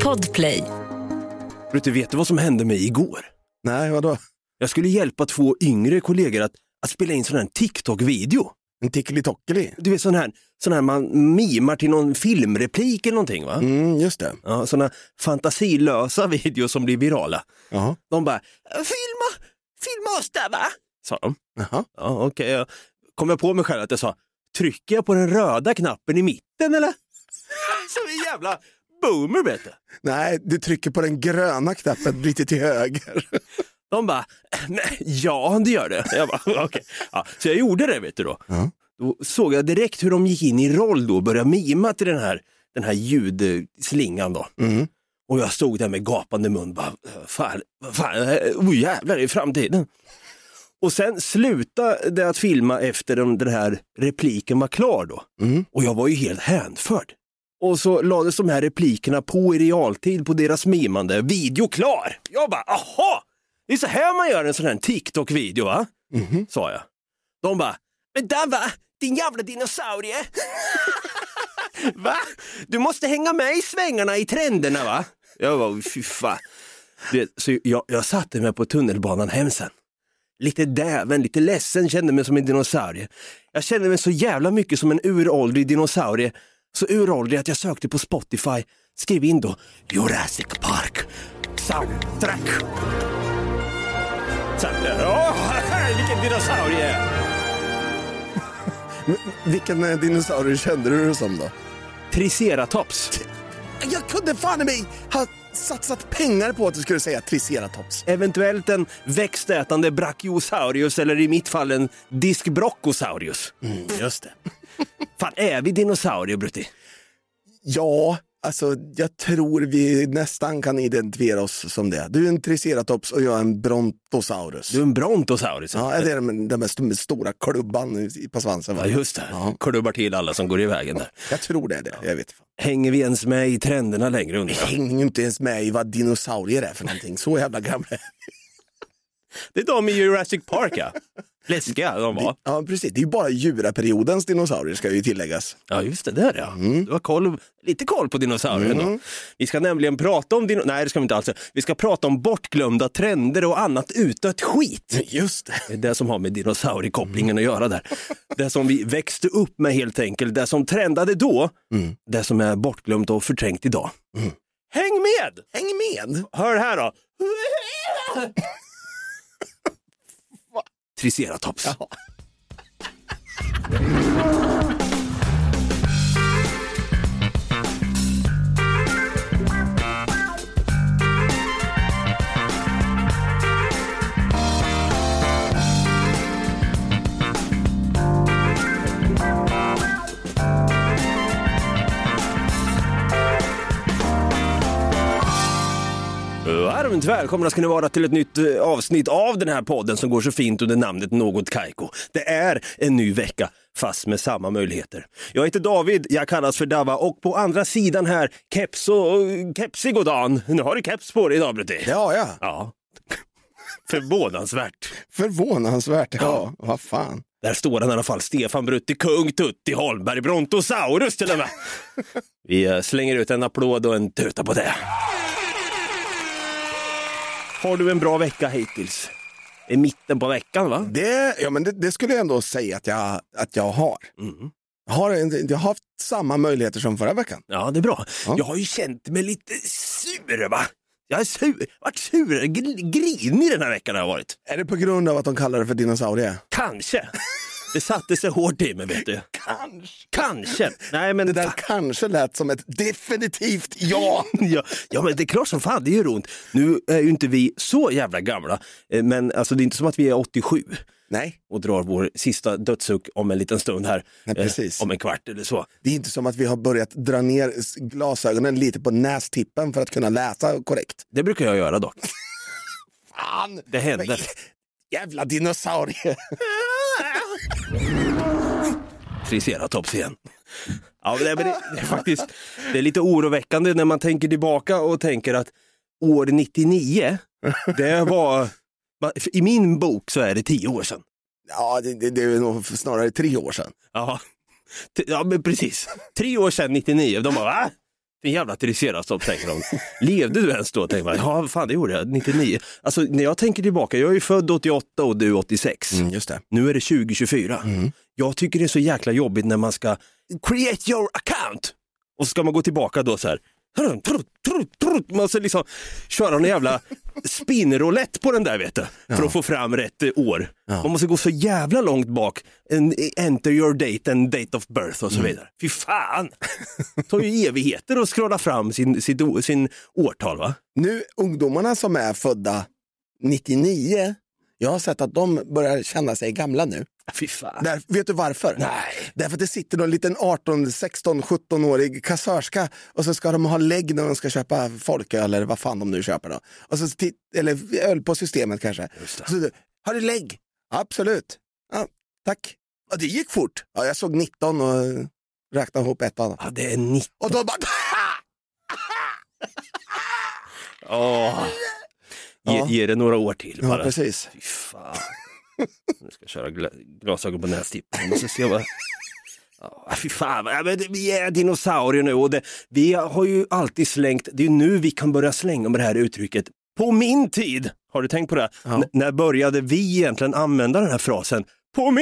Podplay. Du vet vad som hände mig igår? Nej, vadå? Jag skulle hjälpa 2 yngre kollegor att spela in sån här TikTok-video. En tickeli-tockeli? Du vet sån här man mimar till någon filmreplik eller någonting, va? Just det. Ja, såna fantasilösa videos som blir virala. Jaha. De bara, filma oss där, va? Sa de. Jaha. Ja, okej. Jag kom jag på mig själv att jag sa, trycker jag på den röda knappen i mitten, eller? Som en jävla boomer, vet du. Nej, du trycker på den gröna knappen lite till höger. De bara, ja, det gör det. Jag bara, okej. Ja, så jag gjorde det, vet du då. Ja. Då såg jag direkt hur de gick in i roll då och började mima till den här ljudslingan då. Mm. Och jag stod där med gapande mun, bara, fan, jävlar, i framtiden. Och sen slutade det att filma efter den här repliken var klar då. Mm. Och jag var ju helt hänförd. Och så lades de här replikerna på i realtid på deras mimande. Video klar! Jag bara, aha! Det är så här man gör en sån här TikTok-video, va? Mm. Sa jag. De bara, men där, va? Din jävla dinosaurie! Va? Du måste hänga med i svängarna i trenderna, va? Jag var, fy fan. Så jag satte mig på tunnelbanan hem sen. Lite däven, lite ledsen, kände mig som en dinosaurie. Jag kände mig så jävla mycket som en uråldrig dinosaurie. Så uråldrig att jag sökte på Spotify. Skrev in då Jurassic Park soundtrack. Vilken dinosaurie! Vilken dinosaurie kände du som då? Triceratops. Jag kunde fan i mig ha satsat pengar på att du skulle säga Triceratops. Eventuellt en växtätande Brachiosaurus, eller i mitt fall en Discbroccosaurus. Just det. Fan, är vi dinosaurier, Brutti? Ja, alltså jag tror vi nästan kan identifiera oss som det. Du är en Triceratops och jag är en Brontosaurus. Du är en Brontosaurus. Ja, det är den med stora klubban på svansen. Va? Ja, just det. Ja. Klubbar till alla som går i vägen där. Jag tror det är det, jag vet. Hänger vi ens med i trenderna längre, undrar jag? Vi hänger ju inte ens med i vad dinosaurier är för någonting. Så jävla gamla. Det är de i Jurassic Park, ja. Läskiga de var. Ja, precis. Det är ju bara djuraperiodens dinosaurier, ska ju tilläggas. Ja, just det där, ja. Du har lite koll på dinosaurier då. Vi ska nämligen prata om nej, det ska vi inte alls. Vi ska prata om bortglömda trender och annat utdött skit. Just det. Det är det som har med dinosauriekopplingen att göra där. Det som vi växte upp med, helt enkelt. Det som trendade då. Det som är bortglömt och förträngt idag. Häng med! Häng med! Hör här då. Triceratops. Ja. Varmt välkomna ska ni vara till ett nytt avsnitt av den här podden som går så fint under namnet Något Kaiko. Det är en ny vecka, fast med samma möjligheter. Jag heter David, jag kallas för Dava, och på andra sidan här, Kepsigodan. Nu har du keps på dig idag, Brutti. Ja. Ja. Förvånansvärt. Förvånansvärt, ja. Vad fan. Där står han i alla fall, Stefan Brutti, Kung Tutti Holmberg, Brontosaurus till och med. Vi slänger ut en applåd och en tuta på det. Har du en bra vecka hittills? I mitten på veckan, va? Det skulle jag ändå säga att jag har. Jag har haft samma möjligheter som förra veckan. Ja, det är bra. Ja. Jag har ju känt mig lite sur, va? Jag är varit sur, grinig den här veckan har jag varit. Är det på grund av att de kallar det för dinosaurie? Kanske. Det satte sig hårt i mig, vet du. Kanske. Nej, men det där kanske lät som ett definitivt ja. Ja, men det är klart som fan, det gör ont. Nu är ju inte vi så jävla gamla, men alltså det är inte som att vi är 87. Nej. Och drar vår sista dödssuck om en liten stund här. Nej, precis. Om en kvart eller så. Det är inte som att vi har börjat dra ner glasögonen lite på nästippen för att kunna läsa korrekt. Det brukar jag göra dock. Fan! Det händer. Jävla dinosaurie. Triceratops igen. Ja, men det är faktiskt det är lite oroväckande när man tänker tillbaka och tänker att år 99, det var, i min bok så är det 10 år sedan. Ja, det är nog snarare 3 år sedan. Ja, men precis. 3 år sedan 99, de bara, va? En jävla triceratops, tänker de. Levde du ens då, tänker man. Ja, fan, det gjorde jag, 99. Alltså, när jag tänker tillbaka, jag är ju född 88 och du 86. Just det. Nu är det 2024. Jag tycker det är så jäkla jobbigt när man ska create your account. Och så ska man gå tillbaka då så här. Man måste liksom köra en jävla spinroulette på den där, vet du, för att få fram rätt år. Man måste gå så jävla långt bak. Enter your date and date of birth och så vidare. Fy fan! Det tar ju evigheter att scrolla fram sin årtal, va? Nu, ungdomarna som är födda 99, jag har sett att de börjar känna sig gamla nu. Fy fan. Vet du varför? Nej. Därför att det sitter någon liten 18, 16, 17-årig kassörska och så ska de ha lägg när de ska köpa folköl eller vad fan de nu köper då. Och så eller öl på systemet kanske. Så, har du lägg? Absolut. Ja, tack. Och det gick fort. Ja, jag såg 19 och räknade ihop ett annat. Ja, det är 19. Och då bara... Ge det några år till bara. Ja, precis. Fy fan. Nu ska jag köra glasögon på nästippen. Man ska se vad... Fy fan, vi är dinosaurier nu och vi har ju alltid slängt, det är ju nu vi kan börja slänga med det här uttrycket. På min tid, har du tänkt på det? När började vi egentligen använda den här frasen? På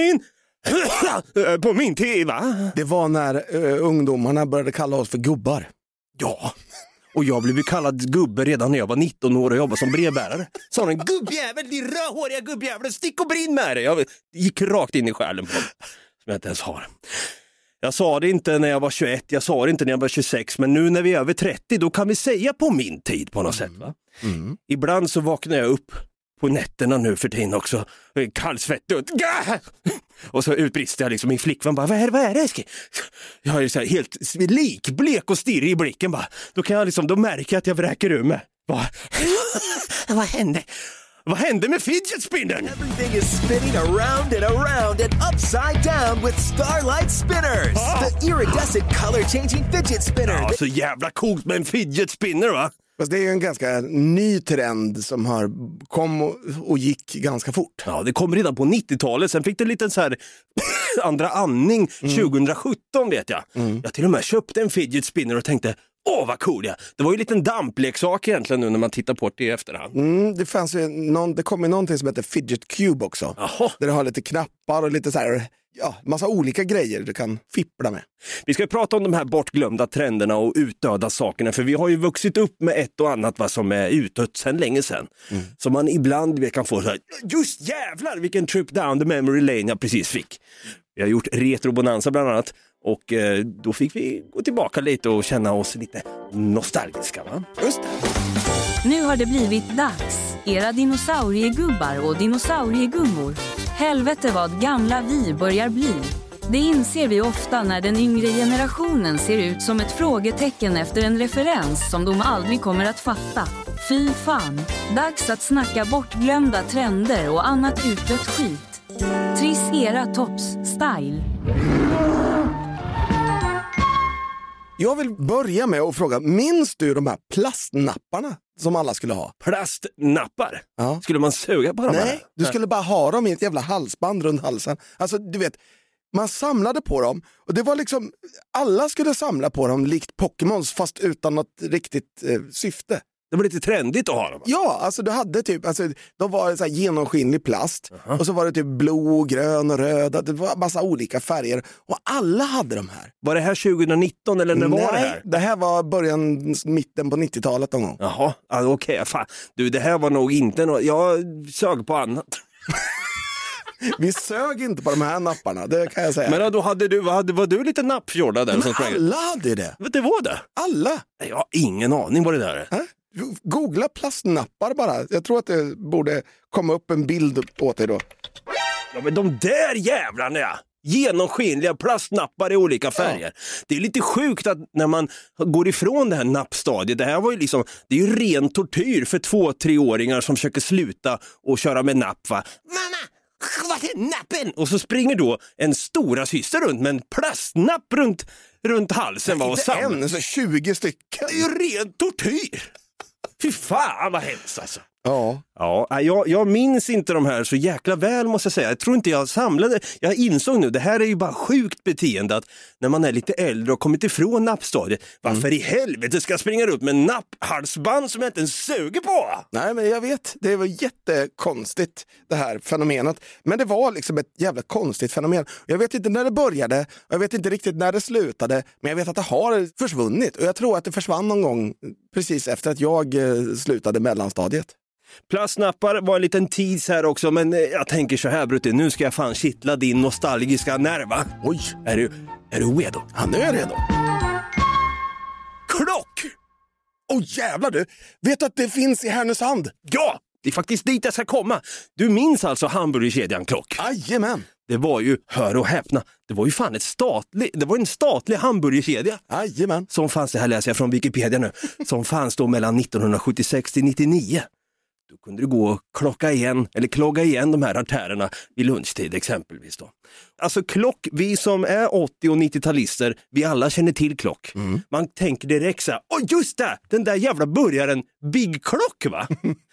min tid, va? Det var när ungdomarna började kalla oss för gubbar. Ja. Och jag blev ju kallad gubbe redan när jag var 19 år och jobbade som brevbärare. Sa de, gubbjävel, din rödhåriga gubbjävel, stick och brinn med dig. Jag gick rakt in i själen på dem, som jag inte ens har. Jag sa det inte när jag var 21, jag sa det inte när jag var 26, men nu när vi är över 30, då kan vi säga på min tid på något sätt, va? Ibland så vaknar jag upp på nätterna nu för tiden också, kallsvettig och så utbrister jag liksom, min flickvän bara, vad är det Eski? Jag är så här helt likblek och stirrig i blicken bara. Då kan jag liksom, då märker jag att jag vräker ur mig. Vad hände? Vad hände med fidget spinnern? Everything is spinning around and upside down with Starlight Spinners. The iridescent color-changing fidget spinner. Ja, så jävla coolt med en fidget spinner, va? Fast det är ju en ganska ny trend som kom och gick ganska fort. Ja, det kom redan på 90-talet. Sen fick det lite så här andra andning 2017, vet jag. Jag till och med köpte en fidget spinner och tänkte, vad cool jag. Det var ju en liten dampleksak egentligen nu när man tittar på det i efterhand. Det fanns ju det kom ju någonting som heter Fidget Cube också. Jaha. Där det har lite knappar och lite så här, massa olika grejer du kan fippla med. Vi ska prata om de här bortglömda trenderna och utdöda sakerna, för vi har ju vuxit upp med ett och annat vad som är utdött sedan länge sedan. Så man ibland kan få så här, just jävlar vilken trip down the memory lane jag precis fick. Vi har gjort retrobonanza bland annat. Och då fick vi gå tillbaka lite och känna oss lite nostalgiska, va? Just det. Nu har det blivit dags, era dinosauriegubbar och dinosauriegummor. Helvete vad gamla vi börjar bli. Det inser vi ofta när den yngre generationen ser ut som ett frågetecken efter en referens som de aldrig kommer att fatta. Fy fan, dags att snacka bortglömda trender och annat utdött skit. Triceratops style. Jag vill börja med att fråga, minns du de här plastnapparna som alla skulle ha? Plastnappar? Ja. Skulle man suga på dem? Nej, du skulle bara ha dem i ett jävla halsband runt halsen. Alltså, du vet, man samlade på dem och det var liksom, alla skulle samla på dem likt Pokémons fast utan något riktigt syfte. Det var lite trendigt att ha dem. Ja, alltså du hade typ, de var så här genomskinlig plast och så var det typ blå, grön och röd, det var massa olika färger och alla hade de här. Var det här 2019 eller när var det här? Det här var mitten på 90-talet någon gång. Jaha, okej, fan. Du, det här var nog inte något, jag sög på annat. Vi sög inte på de här napparna, det kan jag säga. Men då var du lite nappfjorda där? Men alla hade det. Det var det? Alla. Jag har ingen aning vad det där är. Googla plastnappar bara. Jag tror att det borde komma upp en bild åt dig då. Ja, men de där jävlarna, ja. Genomskinliga plastnappar i olika färger. Ja. Det är lite sjukt att när man går ifrån det här nappstadiet, det här var ju liksom, det är ju ren tortyr för 2-3-åringar som försöker sluta och köra med napp, va? Mamma, vad är nappen? Och så springer då en stora syster runt med en plastnapp runt halsen. Nej, inte en, så 20 stycken. Det är ju ren tortyr. Fy fan vad hemskt alltså. Ja. Ja, jag minns inte de här så jäkla väl, måste jag säga. Jag tror inte jag samlade. Jag insåg nu, det här är ju bara sjukt beteende att när man är lite äldre och kommit ifrån nappstadiet, varför i helvete ska jag springa upp med napphalsband som jag inte ens suger på? Nej, men jag vet, det var jättekonstigt det här fenomenet. Men det var liksom ett jävla konstigt fenomen. Jag vet inte när det började, och jag vet inte riktigt när det slutade, men jag vet att det har försvunnit. Och jag tror att det försvann någon gång precis efter att jag slutade mellanstadiet. Plastnappar var en liten tease här också, men jag tänker så här, Brutti, nu ska jag fan kittla din nostalgiska nerv, va? Oj, Är du redo? ja, nu är jag redo. Klock! Jävlar du, vet du att det finns i Härnösand? Ja, det är faktiskt dit jag ska komma. Du minns alltså hamburgerkedjan Klock? Jajamän. Det var ju, hör och häpna, det var ju fan en statlig hamburgerkedja. Jajamän. Som fanns, det här läser jag från Wikipedia nu, som fanns då mellan 1976 till 99. Då kunde du gå och klogga igen de här artärerna vid lunchtid exempelvis då. Alltså Klock, vi som är 80- och 90-talister, vi alla känner till Klock. Man tänker direkt så här, just det, den där jävla burgaren Big Klock, va?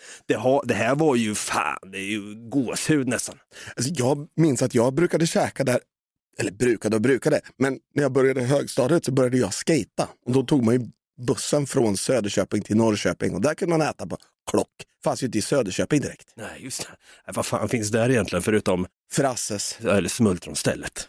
Det här var ju fan, det är ju gåshud nästan. Alltså, jag minns att jag brukade käka där, eller brukade, men när jag började högstadiet så började jag skata. Och då tog man ju bussen från Söderköping till Norrköping och där kunde man äta på Klock. Fanns ju inte i Söderköping direkt. Nej, just det. Vad fan finns där egentligen förutom Frasses. eller smultronstället?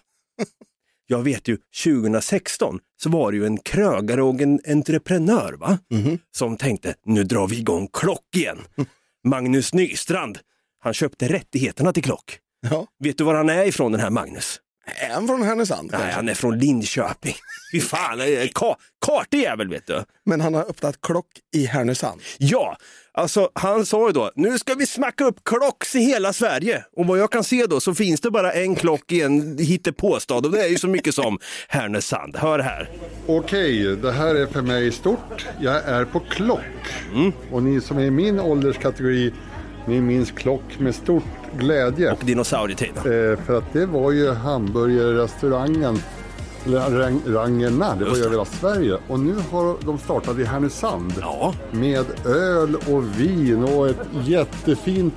Jag vet ju, 2016 så var det ju en krögare och en entreprenör, va? Som tänkte, nu drar vi igång Klock igen. Magnus Nystrand, han köpte rättigheterna till Klock. Ja. Vet du var han är ifrån, den här Magnus? Är han från Härnösand? Nej, han är från Linköping. Fy fan, kartig jävel, vet du. Men han har öppnat Klock i Härnösand. Ja, alltså han sa ju då, nu ska vi smacka upp Klocks i hela Sverige. Och vad jag kan se då så finns det bara en Klock i en hittepåstad och det är ju så mycket som Härnösand. Hör här. Okej, det här är för mig stort. Jag är på Klock. Och ni som är i min ålderskategori, ni minns Klock med stort glädje. Och dinosaurietiden. För att det var ju hamburgerrestaurangen, eller rangerna, det var ju över hela Sverige. Och nu har de startat i Härnösand. Ja. Med öl och vin och ett jättefint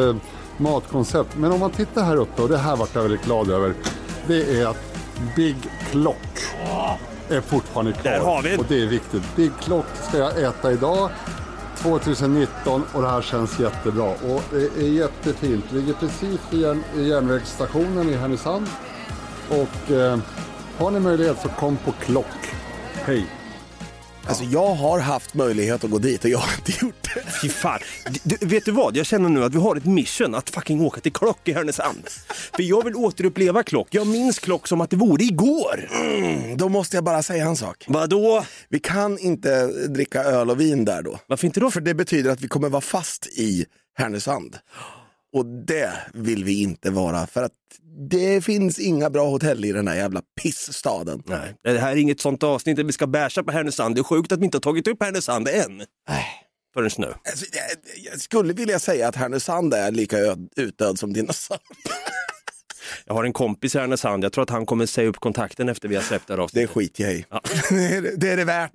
matkoncept. Men om man tittar här uppe, och det här vart jag väldigt glad över, det är att Big Klock är fortfarande kvar. Där har vi. Och det är viktigt. Big Klock ska jag äta idag 2019 och det här känns jättebra. Och det är jättefint. Det ligger precis vid järnvägsstationen i Härnösand. Och har ni möjlighet så kom på Klock. Hej! Alltså jag har haft möjlighet att gå dit och jag har inte gjort det. Fy fan. Vet du vad? Jag känner nu att vi har ett mission att fucking åka till Klock i Härnösand. För jag vill återuppleva Klock. Jag minns Klock som att det vore igår. Då måste jag bara säga en sak. Vadå? Vi kan inte dricka öl och vin där då. Varför inte då? För det betyder att vi kommer vara fast i Härnösand. Och det vill vi inte vara, för att det finns inga bra hotell i den här jävla pissstaden. Nej, det här är inget sånt avsnitt där vi ska bärsa på Härnösand. Det är sjukt att vi inte har tagit upp Härnösand än. Nej. Förrän nu. Alltså, jag skulle vilja säga att Härnösand är lika utdöd som dinosaurier. Jag har en kompis i Härnösand. Jag tror att han kommer säga upp kontakten efter vi har släppt det här avsnittet. Det är skit jag i. Ja. Det är det värt.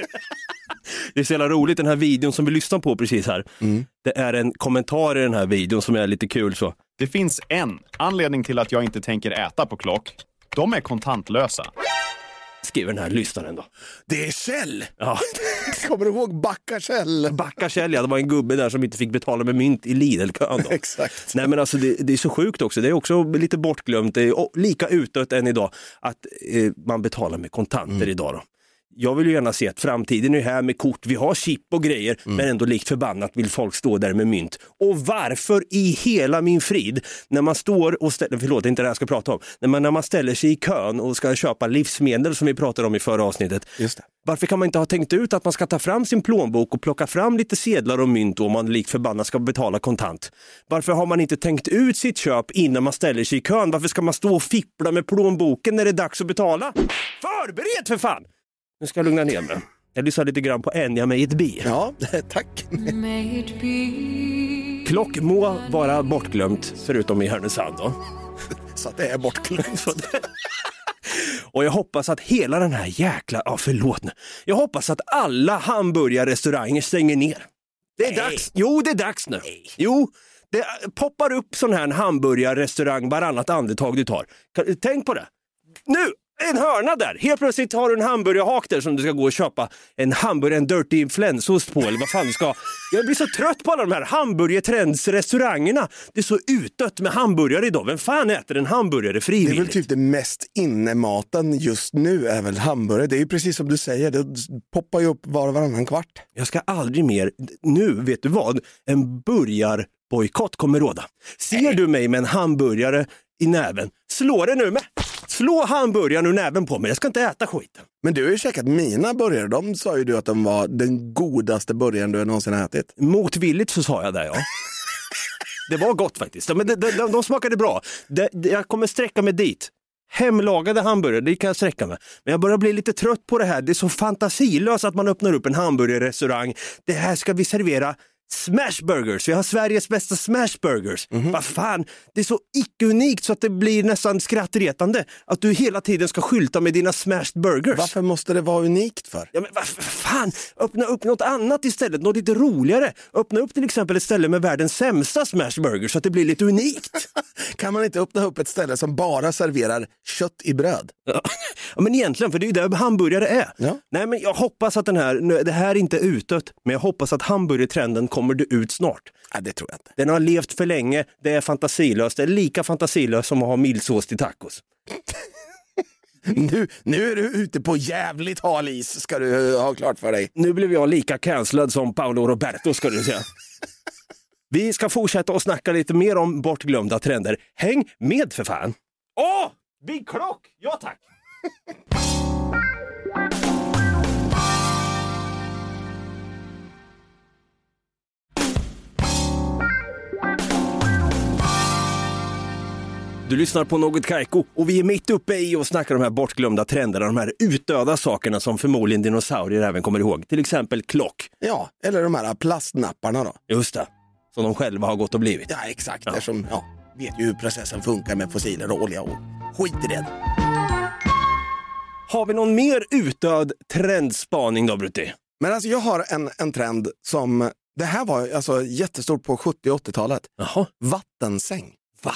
Det är så jävla roligt, den här videon som vi lyssnar på precis här. Det är en kommentar i den här videon som är lite kul så. Det finns en anledning till att jag inte tänker äta på Klock. De är kontantlösa. Skriver den här lyssnaren då. Det är Kjell! Ja. Kommer du ihåg Backa Kjell? Backa Kjell, ja, det var en gubbe där som inte fick betala med mynt i Lidl-kön då. Exakt. Nej men alltså det är så sjukt också. Det är också lite bortglömt. Det är lika utdött än idag att man betalar med kontanter idag då. Jag vill ju gärna se att framtiden är här med kort. Vi har chip och grejer, men ändå likt förbannat vill folk stå där med mynt. Och varför i hela min frid, när man står och ställer, förlåt, det är inte det jag ska prata om, när man ställer sig i kön och ska köpa livsmedel som vi pratade om i förra avsnittet. Just det. Varför kan man inte ha tänkt ut att man ska ta fram sin plånbok och plocka fram lite sedlar och mynt om man likt förbannat ska betala kontant? Varför har man inte tänkt ut sitt köp innan man ställer sig i kön? Varför ska man stå och fippla med plånboken när det är dags att betala? Förbered för fan! Nu ska jag lugna ner mig. Jag lyssnar lite grann på Enya med ett bi. Ja, tack. Klock må vara bortglömt, förutom i Härnösand då. Så att det är bortglömt. Och jag hoppas att hela den här jäkla... Ja, förlåt nu. Jag hoppas att alla hamburgarrestauranger stänger ner. Det är dags. Jo, det är dags nu. Jo, det poppar upp sån här hamburgarrestaurang varannat andetag du tar. Tänk på det. Nu, en hörna där. Helt plötsligt har du en hamburgerhak där som du ska gå och köpa en dirty flänsost på, eller vad fan du ska. Jag blir så trött på alla de här hamburgertrendsrestaurangerna. Det är så utdött med hamburgare idag. Vem fan äter en hamburgare frivilligt? Det är väl typ det mest innematen just nu är väl hamburgare. Det är ju precis som du säger, det poppar ju upp var och varannan kvart. Jag ska aldrig mer, nu vet du vad, en burgarbojkott kommer råda. Ser du mig med en hamburgare i näven, slå det nu med. Slå hamburgaren ur näven på mig, jag ska inte äta skiten. Men du har ju käkat mina burgare, de sa ju du att de var den godaste burgaren du någonsin har ätit. Motvilligt så sa jag det, ja. Det var gott faktiskt, men de smakade bra. Jag kommer sträcka mig dit. Hemlagade hamburgare, det kan jag sträcka mig. Men jag börjar bli lite trött på det här. Det är så fantasilöst att man öppnar upp en hamburgerrestaurang. Det här ska vi servera smashburgers. Vi har Sveriges bästa smashburgers. Vad fan, det är så icke-unikt så att det blir nästan skrattretande att du hela tiden ska skylta med dina smashed burgers. Varför måste det vara unikt för? Ja, men vad fan, öppna upp något annat istället, något lite roligare. Öppna upp till exempel ett ställe med världens sämsta smashburgers så att det blir lite unikt. Kan man inte öppna upp ett ställe som bara serverar kött i bröd? Ja, men egentligen, för det är ju där hamburgare är. Ja. Nej, men jag hoppas att det här inte är utdött, men jag hoppas att hamburgertrenden kommer det ut snart. Ja, det tror jag inte. Den har levt för länge, det är fantasilöst. Det är lika fantasilöst som att ha milsås till tacos. Nu är du ute på jävligt hal is, ska du ha klart för dig. Nu blev jag lika cancellad som Paolo Roberto, ska du säga. Vi ska fortsätta och snacka lite mer om bortglömda trender. Häng med för fan. Åh, Big Clock! Ja tack! Du lyssnar på Något Kaiko och vi är mitt uppe i och snackar de här bortglömda trenderna, de här utdöda sakerna som förmodligen dinosaurier även kommer ihåg. Till exempel klock. Ja, eller de här plastnapparna då. Just det, som de själva har gått och blivit. Ja, exakt. Ja. Eftersom, vet ju hur processen funkar med fossiler och olja och skit i det. Har vi någon mer utdöd trendspaning då, Brutti? Men alltså jag har en trend som, det här var alltså jättestort på 70- och 80-talet. Jaha. Vattensäng.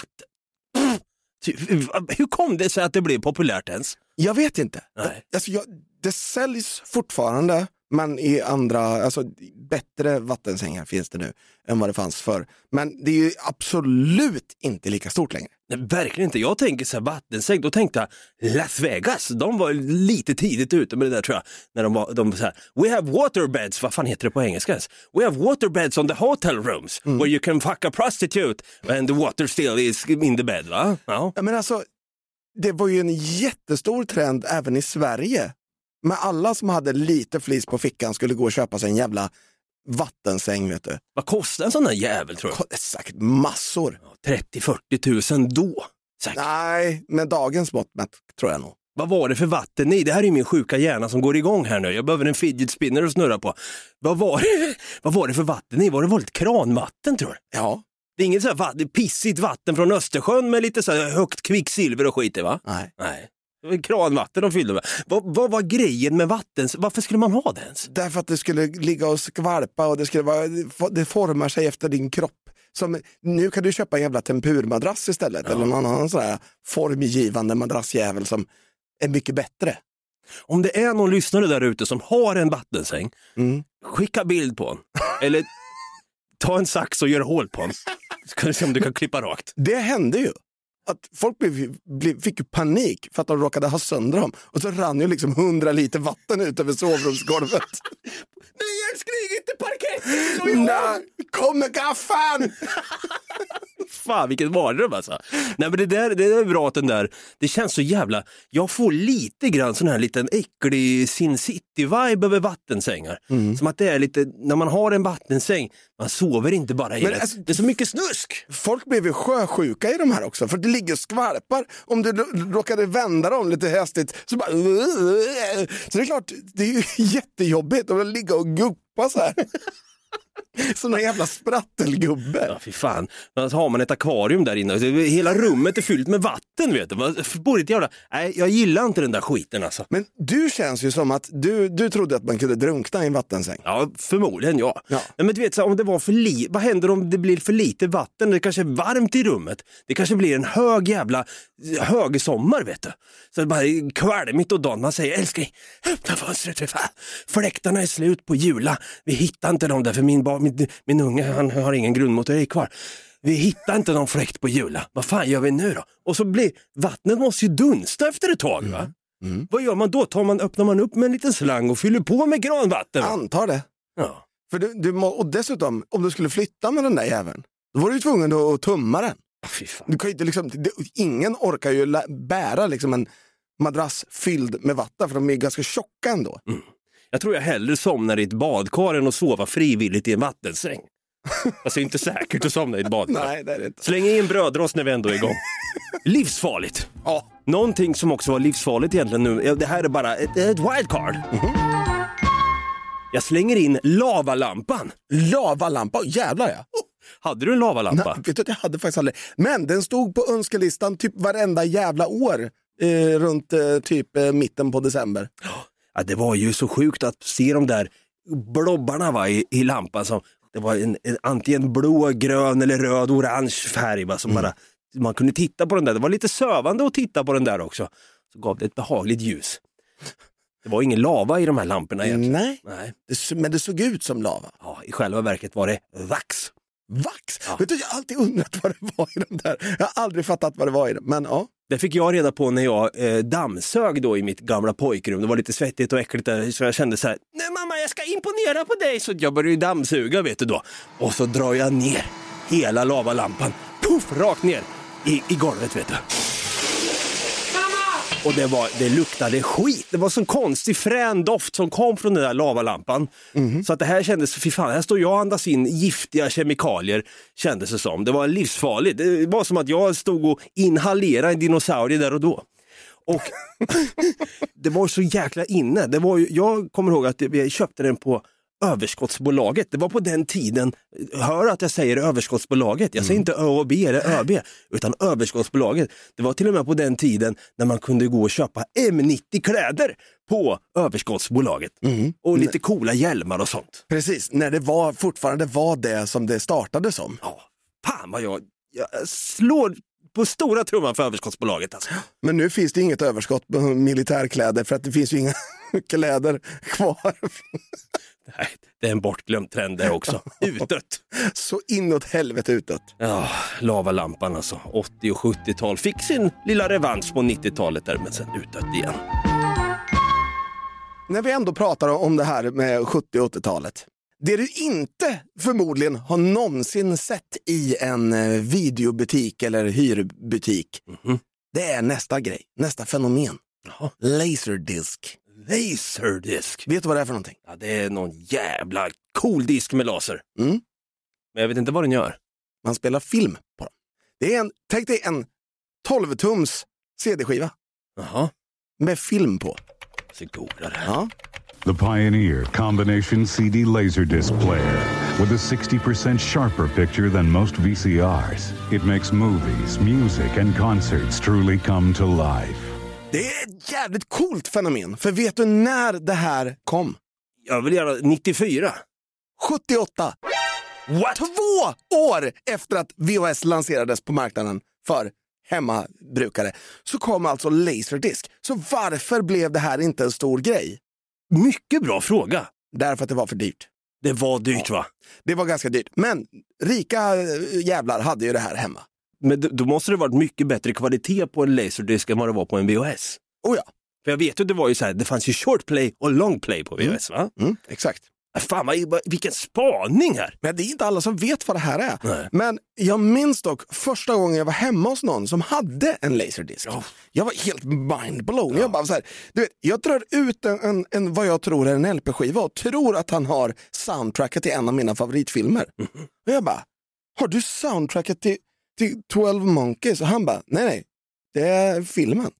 Hur kom det sig att det blev populärt ens? Jag vet inte. Nej. Alltså det säljs fortfarande, men i andra, alltså bättre vattensängar finns det nu än vad det fanns förr. Men det är ju absolut inte lika stort längre. Nej, verkligen inte. Jag tänker så här vattensäng, då tänkte jag Las Vegas. De var lite tidigt ute med det där, tror jag. När de så här, we have waterbeds, vad fan heter det på engelska ens? We have waterbeds on the hotel rooms where you can fuck a prostitute and the water still is in the bed, va? Ja. Men alltså, det var ju en jättestor trend även i Sverige. Med alla som hade lite flis på fickan skulle gå och köpa sig en jävla vattensäng, vet du. Vad kostar en sån där jävel, tror du? Säkert massor. 30-40 000 då? Säkert. Nej, med dagens mått mätt tror jag nog. Vad var det för vatten i? Det här är min sjuka hjärna som går igång här nu. Jag behöver en fidget spinner att snurra på. Vad var det för vatten i? Var det vanligt kranvatten, tror du? Ja. Det är inget så här pissigt vatten från Östersjön med lite så här högt kvicksilver och skit i, va? Nej. Det var kranvatten de fyllde med. Vad var grejen med vatten? Varför skulle man ha det ens? Därför att det skulle ligga och skvalpa och det formar sig efter din kropp. Som, nu kan du köpa en jävla tempurmadrass istället. Eller någon annan sån här formgivande madrassjävel som är mycket bättre. Om det är någon lyssnare där ute som har en vattensäng, skicka bild på den. Eller ta en sax och gör hål på den. Så kan du se om du kan klippa rakt. Det hände ju. Att folk fick ju panik för att de råkade ha sönder dem. Och så rann ju liksom 100 liter vatten ut över sovrumsgolvet. Nej, skrig inte parketten! Nej, kom med gaffan! Fan, vilket mardröm alltså. Nej, men det är bra att den där, det känns så jävla, jag får lite grann sån här liten äcklig Sin City-vibe över vattensängar. Som att det är lite, när man har en vattensäng, man sover inte bara i det. Alltså, det är så mycket snusk. Folk blev ju sjösjuka i de här också, för det ligger skvalpar. Om du råkade vända dem lite hästigt så bara... Så det är klart, det är ju jättejobbigt att ligga och guppa så här. Som en jävla sprattelgubbe. Ja, fy fan. Så har man ett akvarium där inne. Hela rummet är fyllt med vatten, vet du. Nej, jag gillar inte den där skiten alltså. Men du känns ju som att du trodde att man kunde drunkna i en vattensäng. Ja, förmodligen ja. Men du vet, så om det var för lite, vad händer om det blir för lite vatten? Det kanske är varmt i rummet. Det kanske blir en hög sommar, vet du. Så det bara kvalmigt och dagen. Man säger, älskling, öppna fönstret. Fläktarna är slut på jula. Vi hittar inte dem där för min unge, han har ingen grundmotor kvar. Vi hittar inte någon fläkt på jula. Vad fan gör vi nu då? Och så blir vattnet måste ju dunsta efter ett tag, va? Vad gör man då? Öppnar man upp med en liten slang och fyller på med granvatten? Antar det. Ja. För och dessutom, om du skulle flytta med den där jäveln, då var du tvungen att tumma den. Fy fan. Du kan ju inte ingen orkar ju bära liksom en madrass fylld med vatten, för de är ganska tjocka ändå. Jag tror jag hellre somnar i ett badkar än att sova frivilligt i en vattensäng. Alltså inte säkert att somna i ett badkar. Nej, det är det inte. Släng in brödrost när vi ändå är igång. Livsfarligt. Ja. Någonting som också var livsfarligt egentligen nu, det här är bara ett wildcard. Jag slänger in lavalampan. Lavalampa, jävlar ja. Hade du en lavalampa? Nej, vet du, jag hade faktiskt aldrig. Men den stod på önskelistan typ varenda jävla år runt typ mitten på december. Ja, det var ju så sjukt att se de där blobbarna, va, i lampan. Som, det var en antingen blå, grön eller röd, orange färg, va, som bara, man kunde titta på den där. Det var lite sövande att titta på den där också. Så gav det ett behagligt ljus. Det var ingen lava i de här lamporna egentligen. Nej. Men det såg ut som lava. Ja, i själva verket var det vax. Vax? Ja. Vet du, jag har alltid undrat vad det var i de där. Jag har aldrig fattat vad det var i dem, men ja. Det fick jag reda på när jag dammsög då i mitt gamla pojkrum. Det var lite svettigt och äckligt där, så jag kände så här: nej mamma, jag ska imponera på dig. Så jag började dammsuga, vet du då. Och så drar jag ner hela lavalampan. Puff, rakt ner i golvet, vet du. Och det luktade skit. Det var sån konstig frän doft som kom från den där lavalampan. Så att det här kändes, fy fan, här står jag och andas in giftiga kemikalier, kändes det som. Det var livsfarligt. Det var som att jag stod och inhalerade en dinosaurie där och då. Och det var så jäkla inne. Det var ju, jag kommer ihåg att jag köpte den på Överskottsbolaget. Det var på den tiden, hör att jag säger Överskottsbolaget. Jag säger inte ÖoB eller ÖB, utan Överskottsbolaget. Det var till och med på den tiden när man kunde gå och köpa M90-kläder på Överskottsbolaget. Och lite coola hjälmar och sånt. Precis, när det fortfarande var det som det startade som. Ja, fan vad jag slår på stora trumman för Överskottsbolaget alltså. Men nu finns det inget överskott på militärkläder, för att det finns ju inga kläder kvar. Nej, det är en bortglömd trend där också. Utåt. Så inåt helvete utåt. Ja, lavalampan alltså. 80- och 70-tal fick sin lilla revansch på 90-talet där, men sen utåt igen. När vi ändå pratar om det här med 70- och 80-talet. Det du inte förmodligen har någonsin sett i en videobutik eller hyrbutik, det är nästa grej, nästa fenomen. Laserdisc. Laserdisc. Vet du vad det är för någonting? Ja, det är någon jävla cool disk med laser. Men jag vet inte vad den gör. Man spelar film på den. Det är tänk dig en 12-tums CD-skiva. Jaha. Med film på. Så googlar det. Ja. The Pioneer Combination CD Laserdisc Player with a 60% sharper picture than most VCRs. It makes movies, music and concerts truly come to life. Det är ett jävligt coolt fenomen. För vet du när det här kom? Jag vill göra 94. 78. What? 2 år efter att VHS lanserades på marknaden för hemmabrukare så kom alltså Laserdisc. Så varför blev det här inte en stor grej? Mycket bra fråga. Därför att det var för dyrt. Det var dyrt, va? Det var ganska dyrt. Men rika jävlar hade ju det här hemma. Men då måste det varit mycket bättre kvalitet på en Laserdisc än vad det var på en VHS. Oh ja. För jag vet ju, det var ju så här, det fanns ju short play och long play på VHS, va? Exakt. Fan, vilken spaning här. Men det är inte alla som vet vad det här är. Nej. Men jag minns dock första gången jag var hemma hos någon som hade en Laserdisc. Jag var helt mindblown. Jag bara så här, du vet, jag drar ut en vad jag tror är en LP-skiva och tror att han har soundtracket till en av mina favoritfilmer. Och jag bara, har du soundtracket till 12 Monkeys? Och han bara, nej, det är filmen.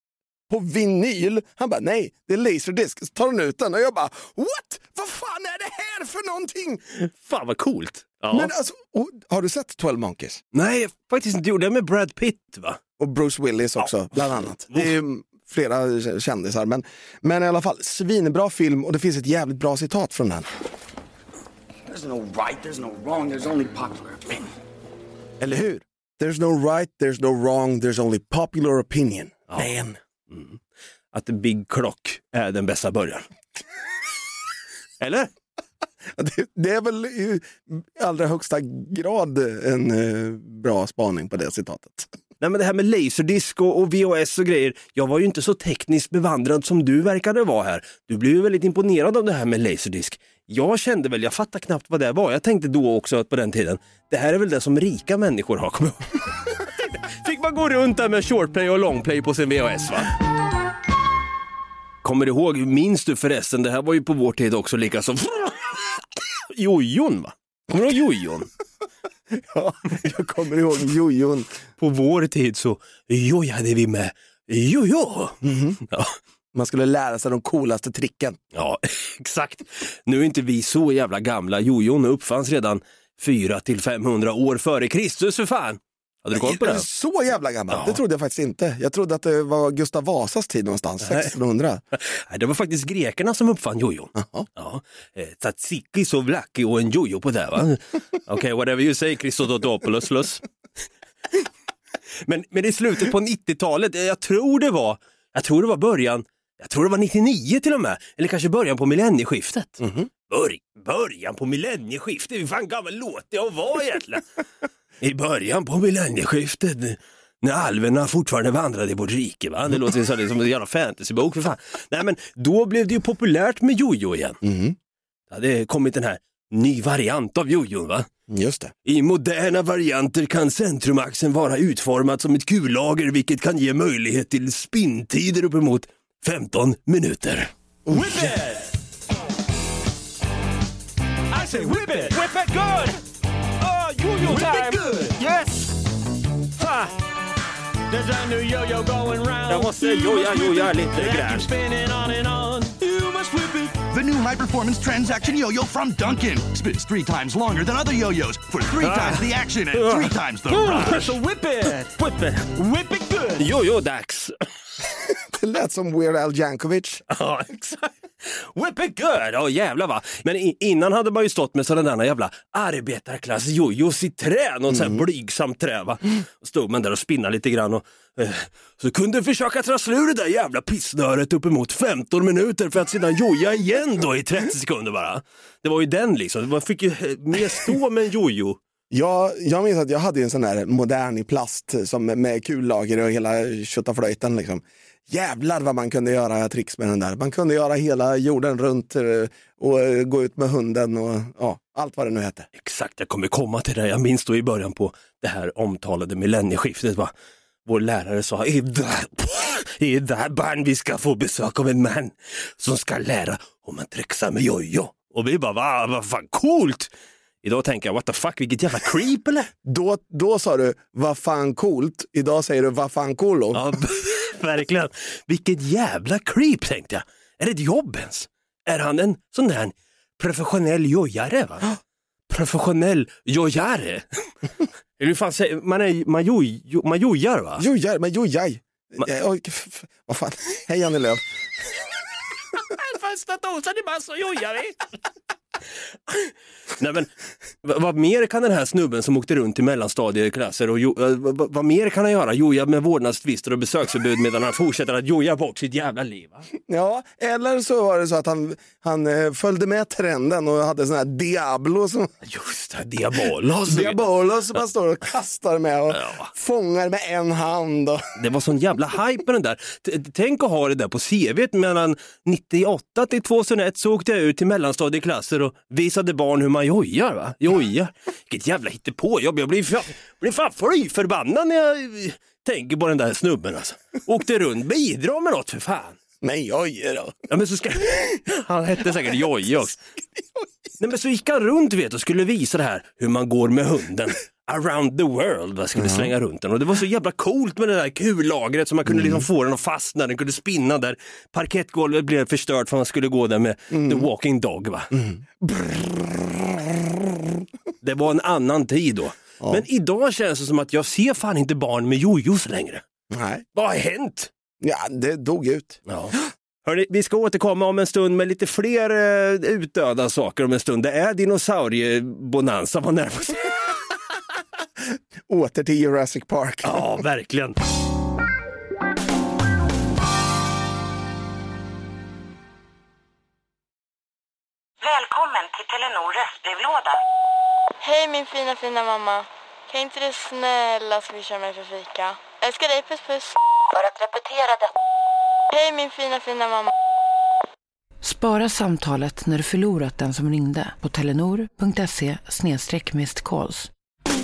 på vinyl. Han bara, nej, det är Laserdisc. Så tar hon ut den och jag bara, what? Vad fan är det här för någonting? Fan vad coolt. Ja. Men alltså, har du sett 12 Monkeys? Nej, faktiskt inte gjorde det med Brad Pitt, va? Och Bruce Willis också, bland annat. Det är ju flera kändisar, men i alla fall, svinbra film och det finns ett jävligt bra citat från den. There's no right, there's no wrong, there's only popular opinion. Eller hur? There's no right, there's no wrong, there's only popular opinion. Ja. Mm. Att Big Clock är den bästa början. Eller? Det är väl i allra högsta grad en bra spaning på det citatet. Nej, men det här med laserdisk och VHS och grejer, jag var ju inte så tekniskt bevandrad som du verkade vara här. Du blev ju väldigt imponerad av det här med laserdisk. Jag kände väl, jag fattar knappt vad det var. Jag tänkte då också på den tiden, det här är väl det som rika människor har. Fick man gå runt där med shortplay och longplay på sin VHS, va? Kommer du ihåg, minns du förresten, det här var ju på vår tid också lika som jojon, va? Kommer du ihåg jojon? Ja, jag kommer ihåg jojon. På vår tid så jojade vi med jojo. Ja. Man skulle lära sig de coolaste tricken. Ja, exakt. Nu är inte vi så jävla gamla. Jojon uppfanns redan 400-500 år före Kristus, för fan. Hade du koll på det? Så jävla gammal? Ja. Det trodde jag faktiskt inte. Jag trodde att det var Gustav Vasas tid någonstans, 1600. Nej, det var faktiskt grekerna som uppfann jojon. Ja. Tzatziki, sovlaki och en jojo på det, va? Okej, whatever you say, Christodopoulos. Men i slutet på 90-talet, jag tror det var början, jag tror det var 99 till och med, eller kanske början på millennieskiftet. Början på millennieskiftet, hur fan gammal låt jag var egentligen? I början på millennieskiftet, när alverna fortfarande vandrade i vårt rike, va? Det låter så som en jävla fantasybok, för fan. Nej, men då blev det ju populärt med jojo igen. Det hade kommit den här ny variant av jojon, va? Just det. I moderna varianter kan centrumaxeln vara utformat som ett kullager, vilket kan ge möjlighet till spinntider uppemot 15 minuter. Whip it! I say whip it! Whip it good! Yo-yo time! Whip it good! Yes! Ha! There's a new yo-yo going round. Jag måste joja lite grann. Keep spinning on and on. You must whip it! The new high-performance transaction yo-yo from Dunkin' spins 3 times longer than other yo-yos for 3 times the action and 3 times the rush. So whip it! Whip it! Whip it good! Jojo-dags! Det lät som Weird Al Yankovic. Ja, exakt. Whip it good! Ja, jävla, va? Men innan hade man ju stått med sådana där jävla arbetarklass jojos i trä, någon sån här blygsamt trä, va? Och stod man där och spinnade lite grann och så kunde försöka trassla ur det där jävla pissnöret uppemot 15 minuter för att sedan joja igen då i 30 sekunder bara. Det var ju den liksom, man fick ju mer stå med en jojo. Ja, jag minns att jag hade en sån här modern i plast som med kullager och hela köttaflöjten liksom. Jävlar vad man kunde göra tricks med den där. Man kunde göra hela jorden runt och gå ut med hunden och ja, allt vad det nu hette. Exakt, jag kommer komma till det. Jag minns då i början på det här omtalade millennieskiftet, va? Vår lärare sa, i det här barn vi ska få besök av en man som ska lära om man trixar med jojo. Och vi bara, vad fan coolt! Idag tänker jag, what the fuck, vilket jävla creep, eller? Då sa du, vad fan coolt. Idag säger du, vad fan coolo. Ja, verkligen. Vilket jävla creep, tänkte jag. Är det ett jobb ens? Är han en sån där professionell jojare, va? Professionell jojare? Hur fan säger man jojar, va? Jojar, men jojaj. Vad fan, hej Annie Lööf. Fasta dosan i massa jojar vi. Nej, men vad mer kan den här snubben som åkte runt i mellanstadieklasser och vad mer kan han göra? Joja med vårdnadstvister och besöksförbud medan han fortsätter att joja bort sitt jävla liv, va? Ja, eller så var det så att han följde med trenden och hade sån här Diablo som... Just det, Diabolos som man står och kastar med och fångar med en hand och... Det var sån jävla hype med den där. Tänk att ha det där på CV:t. Mellan 98 till 2001 så åkte jag ut till mellanstadieklasser och visade barn hur man jojar, va? Jojar. Vilket jävla hittepåjobb. Jag blir fan förbannad när jag tänker på den där snubben, alltså. Åkte runt, bidra med något för fan. Men Jojje då? Ja, men så ska... Han hette säkert Jojje också. Nej, men så gick han runt, vet, och skulle visa det här hur man går med hunden. around the world, vad skulle slänga runt den. Och det var så jävla coolt med det där kullagret som man kunde liksom få den att fastna, den kunde spinna där. Parkettgolvet blev förstört för man skulle gå där med The Walking Dog, va? Det var en annan tid då. Ja. Men idag känns det som att jag ser fan inte barn med jojos längre. Nej. Vad har hänt? Ja, det dog ut. Ja. Hörrni, vi ska återkomma om en stund med lite fler utdöda saker om en stund. Det är dinosauriebonanza, var närmast. Åter till Jurassic Park. Ja, verkligen. Välkommen till Telenor röstbrevlåda. Hej min fina mamma. Kan inte du snälla swisha mig för fika? Älskar dig, puss puss. För att repetera det. Hej min fina mamma. Spara samtalet när du förlorat den som ringde på telenor.se/missed-calls.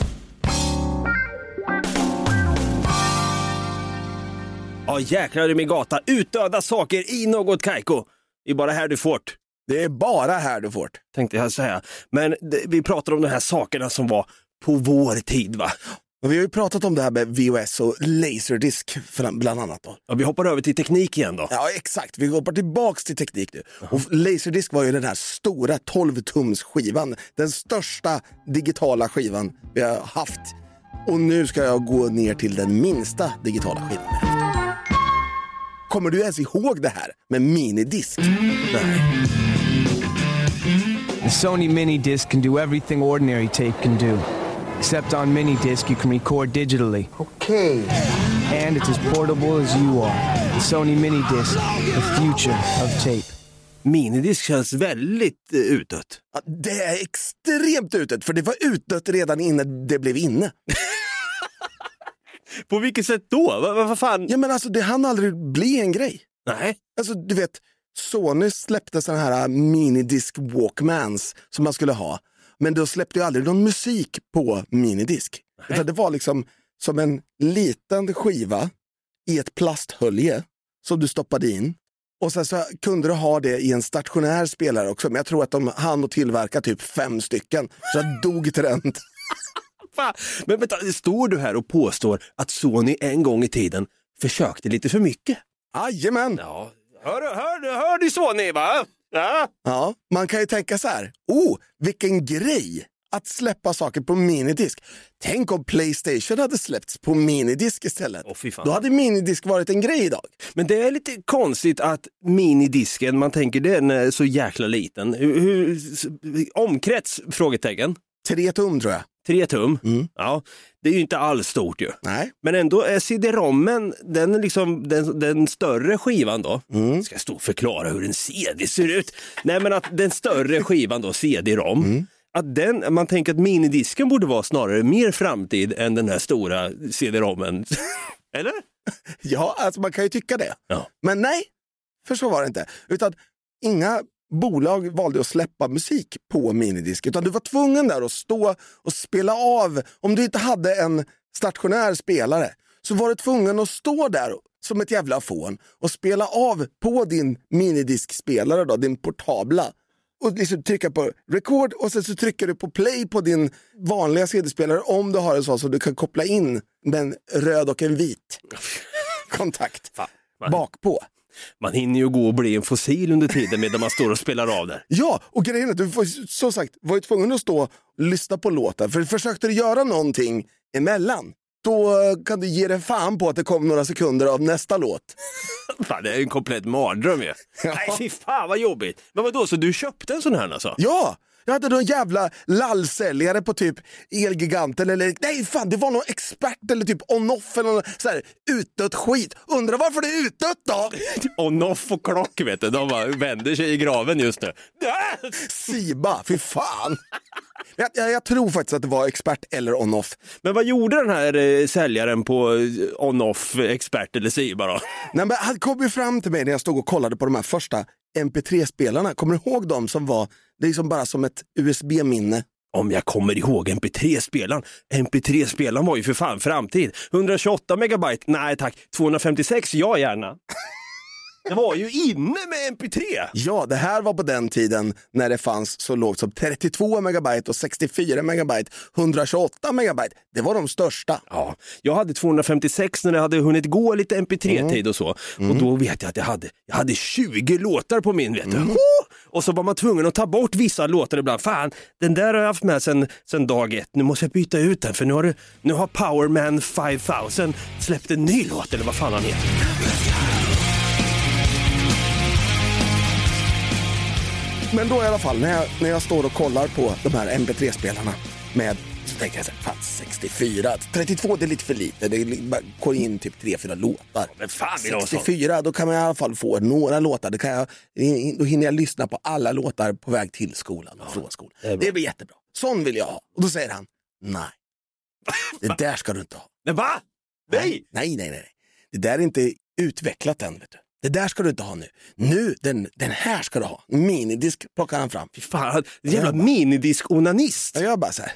Ja, jäklar i min gata. Utdöda saker i något Kaiko. Det är bara här du får. Det är bara här du får. Tänkte jag säga. Men vi pratar om de här sakerna som var på vår tid, va? Och vi har ju pratat om det här med VHS och Laserdisc bland annat då. Ja, vi hoppar över till teknik igen då. Ja, exakt. Vi hoppar tillbaks till teknik nu. Och Laserdisc var ju den här stora 12-tums skivan. Den största digitala skivan vi har haft. Och nu ska jag gå ner till den minsta digitala skivan. Kommer du ens ihåg det här med minidisc? Nej. The Sony Mini Disc can do everything ordinary tape can do. Except on mini disc, you can record digitally. Okay. And it's as portable as you are. The Sony Mini Disc, the future of tape. Minidisc känns väldigt utdött. Ja, det är extremt utdött, för det var utdött redan innan det blev inne. På vilket sätt då? Vad fan? Ja, men alltså det hann aldrig bli en grej. Nej. Alltså du vet, Sony släppte såna här minidisc Walkmans som man skulle ha. Men då släppte ju aldrig någon musik på minidisk. Utan det var liksom som en liten skiva i ett plasthölje som du stoppade in. Och sen så kunde du ha det i en stationär spelare också. Men jag tror att de hann att tillverka typ 5 stycken. Så jag dog trend. Men vänta, står du här och påstår att Sony en gång i tiden försökte lite för mycket? Jajamän! Ja, hör du Sony, va? Ja. Ja, man kan ju tänka så här. Vilken grej att släppa saker på minidisk. Tänk om PlayStation hade släppts på minidisk istället. Då hade minidisk varit en grej idag. Men det är lite konstigt att minidisken, man tänker den är så jäkla liten. Omkrets, frågetecken. 3 tum tror jag. 3 tum? Ja, det är ju inte alls stort ju. Nej. Men ändå är CD-rommen, den är liksom den större skivan då. Ska jag stå och förklara hur en CD ser ut? Nej, men att den större skivan då, CD-rom, att den, man tänker att minidisken borde vara snarare mer framtid än den här stora CD-rommen. Eller? Ja, alltså man kan ju tycka det. Ja. Men nej, för så var det inte. Utan inga bolag valde att släppa musik på minidisk, utan du var tvungen där att stå och spela av. Om du inte hade en stationär spelare så var du tvungen att stå där som ett jävla fån och spela av på din minidiskspelare då, din portabla, och liksom trycka på record och sen så trycker du på play på din vanliga CD-spelare om du har en sån så du kan koppla in med en röd och en vit kontakt bakpå. Man hinner ju gå och bli en fossil under tiden medan man står och spelar av där. Ja, och grejen är att du så sagt var ju tvungen att stå och lyssna på låtar. För försökte du göra någonting emellan, då kan du ge dig fan på att det kom några sekunder av nästa låt. Fan, det är en komplett mardröm ju. Ja. Nej, fy fan vad jobbigt. Men vadå, så du köpte en sån här alltså? Ja! Jag hade någon jävla lallsäljare på typ Elgiganten eller nej fan, det var någon expert eller typ on-off eller någon så här utdött skit. Undrar varför det är utdött då? On-off och klock vet du, de bara vänder sig i graven just nu. Siba, fy fan. Jag tror faktiskt att det var expert eller on-off. Men vad gjorde den här säljaren på on-off, expert eller Siba då? Nej, men han kom ju fram till mig när jag stod och kollade på de här första MP3-spelarna. Kommer du ihåg dem som var liksom bara som ett USB-minne? Om jag kommer ihåg MP3-spelaren. MP3-spelaren var ju för fan framtid. 128 megabyte, nej tack. 256, ja gärna. Det var ju inne med MP3. Ja, det här var på den tiden när det fanns så lågt som 32 megabyte och 64 megabyte, 128 megabyte. Det var de största. Ja, jag hade 256 när det hade hunnit gå lite MP3-tid och så. Och då vet jag att jag hade 20 låtar på min, vet du. Och så var man tvungen att ta bort vissa låtar ibland. Fan, den där har jag haft med sen dag ett. Nu måste jag byta ut den, för nu har Powerman 5000 släppt en ny låt, eller vad fan han heter. Men då i alla fall, när jag står och kollar på de här MP3-spelarna med, så tänker jag så här, fan 64, 32 det är lite för lite, det går in typ 3-4 låtar. Men fan, 64, då kan man i alla fall få några låtar, då hinner jag lyssna på alla låtar på väg till skolan och från skolan. Det blir jättebra, sån vill jag ha. Och då säger han, nej, det där ska du inte ha. Men va? Nej. Det där är inte utvecklat än, vet du. Det där ska du inte ha nu. Nu, den här ska du ha. Minidisk plockar han fram. Fy fan, en jävla minidisk-onanist. Och jag bara så här,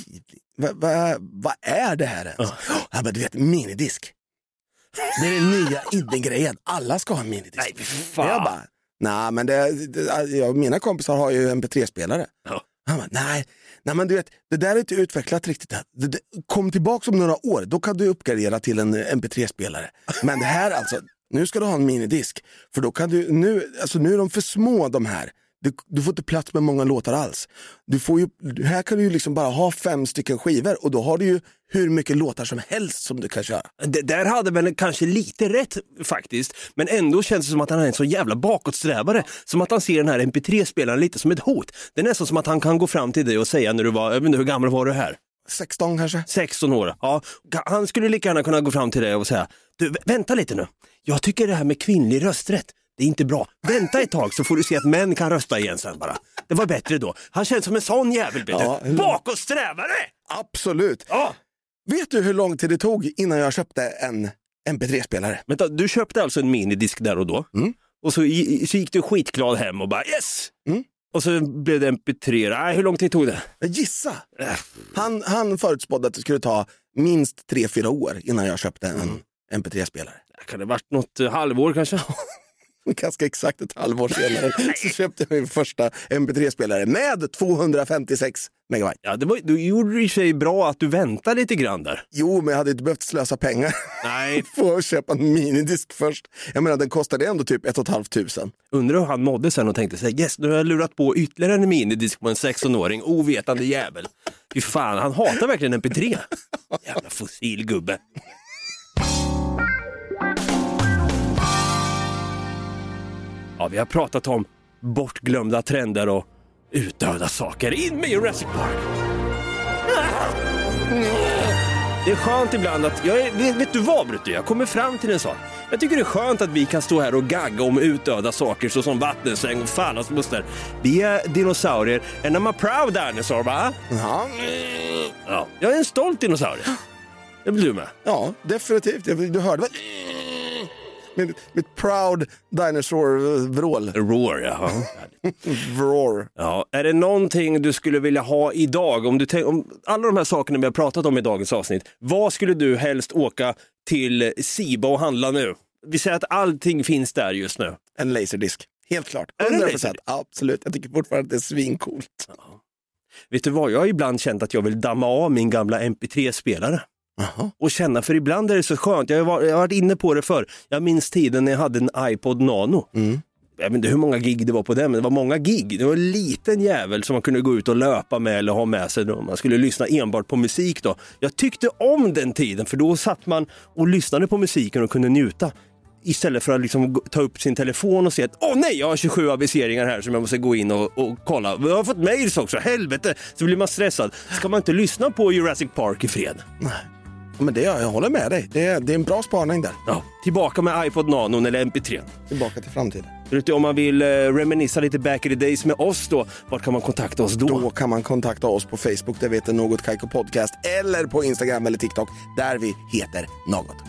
vad är det här ens? Han bara, du vet, minidisk. Det är den nya indie-grejen. Alla ska ha en minidisk. Nej, fan. Jag bara, nej, men mina kompisar har ju MP3-spelare. Ja. Han bara, nej, men du vet, det där är inte utvecklat riktigt. Kom tillbaka om några år, då kan du uppgradera till en MP3-spelare. Men det här alltså, nu ska du ha en minidisk. För då kan du, nu är de för små de här. Du får inte plats med många låtar alls. Här kan du ju liksom bara ha 5 stycken skivor och då har du ju hur mycket låtar som helst som du kan köra. Det där hade väl kanske lite rätt faktiskt, men ändå känns det som att han är en så jävla bakåtsträvare, som att han ser den här MP3-spelaren lite som ett hot. Det är nästan som att han kan gå fram till dig och säga när du var, jag vet inte, hur gammal var du här? 16 kanske? 16 år, ja. Han skulle lika gärna kunna gå fram till dig och säga, du, vänta lite nu. Jag tycker det här med kvinnlig rösträtt, det är inte bra. Vänta ett tag så får du se att män kan rösta igen sen bara. Det var bättre då. Han känns som en sån jävel, ja. Bakåtsträvare! Absolut. Ja. Vet du hur lång tid det tog innan jag köpte en MP3-spelare? Vänta, du köpte alltså en minidisk där och då. Och så gick du skitglad hem och bara yes! Och så blev det MP3. Nej, hur lång tid tog det? Gissa. Han förutspådde att det skulle ta minst 3-4 år innan jag köpte en MP3-spelare. Kan det ha varit något halvår kanske? Ganska exakt ett halvår senare så köpte jag min första MP3-spelare med 256 megabyte. Ja, du gjorde i sig bra att du väntade lite grann där. Jo, men jag hade inte behövt slösa pengar. Nej. För att köpa en minidisk först. Jag menar, den kostade ändå typ 1 500. Undrar hur han mådde sen och tänkte sig, yes, nu har jag lurat på ytterligare en minidisk på en 16-åring. Ovetande jävel. Fy fan, han hatar verkligen MP3. Jävla fossilgubbe. Ja, vi har pratat om bortglömda trender och utdöda saker. In med Jurassic Park! Det är skönt ibland att... vet du vad, Brutte? Jag kommer fram till en sak. Jag tycker det är skönt att vi kan stå här och gagga om utdöda saker såsom vattensäng och fallasmuster. Vi är dinosaurier. And I'm a proud dinosaur, va? Ja. Ja. Jag är en stolt dinosaurie. Det blir du med? Ja, definitivt. Du hörde väl... Mitt proud dinosaur-vrål. Roar, ja. Roar. Ja, är det någonting du skulle vilja ha idag? Om alla de här sakerna vi har pratat om i dagens avsnitt, vad skulle du helst åka till Siba och handla nu? Vi säger att allting finns där just nu. En laserdisk, helt klart. 100%, absolut. Jag tycker fortfarande att det är svincoolt. Ja. Vet du vad, jag har ibland känt att jag vill damma av min gamla MP3-spelare. Aha. Och känna, för ibland är det så skönt. Jag har varit inne på det förr. Jag minns tiden när jag hade en iPod Nano. Jag vet inte hur många gig det var på den, men det var många gig. Det var en liten jävel som man kunde gå ut och löpa med eller ha med sig då. Man skulle lyssna enbart på musik då. Jag tyckte om den tiden, för då satt man och lyssnade på musiken och kunde njuta. Istället för att liksom ta upp sin telefon och se att nej, jag har 27 aviseringar här som jag måste gå in och kolla. Jag har fått mails också, helvete. Så blir man stressad. Ska man inte lyssna på Jurassic Park i fred? Nej. Men jag håller med dig. Det är en bra spaning där. Ja, tillbaka med iPod Nano eller MP3. Tillbaka till framtiden. Om man vill reminissa lite back in the days med oss då, vart kan man kontakta oss då? Då kan man kontakta oss på Facebook, där vi heter Något Kaiko Podcast, eller på Instagram eller TikTok, där vi heter Något Kaiko.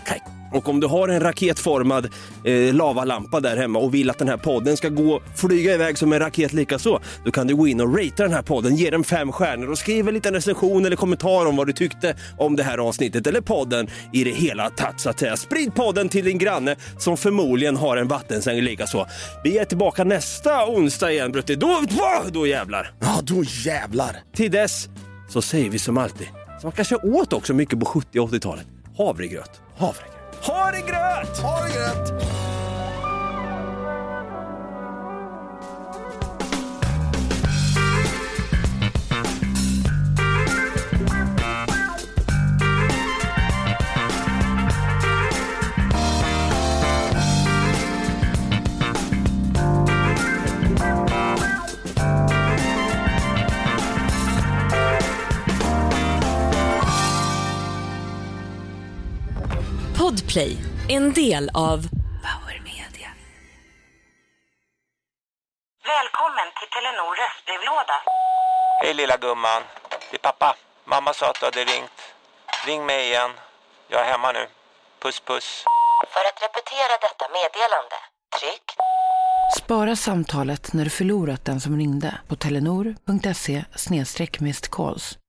Och om du har en raketformad lavalampa där hemma och vill att den här podden ska flyga iväg som en raket lika så, då kan du gå in och ratea den här podden, ge den 5 stjärnor och skriva en liten recension eller kommentar om vad du tyckte om det här avsnittet eller podden i det hela tatt så att säga. Sprid podden till din granne som förmodligen har en vattensäng lika så. Vi är tillbaka nästa onsdag igen, Brutti. Då jävlar. Ja, då jävlar. Till dess så säger vi som alltid, som man kanske åt också mycket på 70- och 80-talet. Havregröt. Havregröt! Podplay, en del av Power Media. Välkommen till Telenor röstbrevlåda. Hej lilla gumman, det är pappa. Mamma sa att du hade ringt. Ring mig igen. Jag är hemma nu. Puss puss. För att repetera detta meddelande, tryck. Spara samtalet när du förlorat den som ringde på telenor.se/missed calls.